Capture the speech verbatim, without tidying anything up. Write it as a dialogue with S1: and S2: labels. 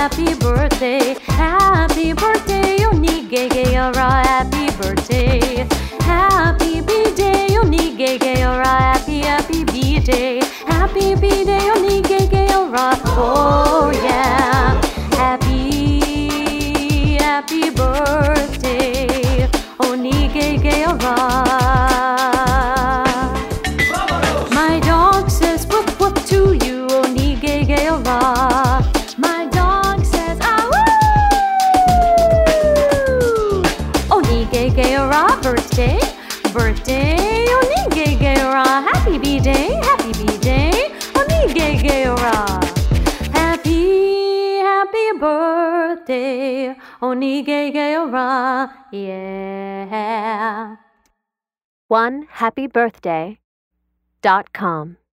S1: happy birthday, happy birthday, Onigegeyora, happy birthday, happy B-day, Onigegeyora, happy, happy B-day, happy B-day, Onigegeyora, oh yeah, happy, happy birthday, Onigegeyora. My dog says whoop whoop to you, Onigegeyora. My dog says ah woo! Onigegeyora, birthday, birthday, Onigegeyora. Happy B-day, happy B-day, Onigegeyora. Happy, happy birthday, Onigegeyora, yeah.
S2: One happy birthday dot com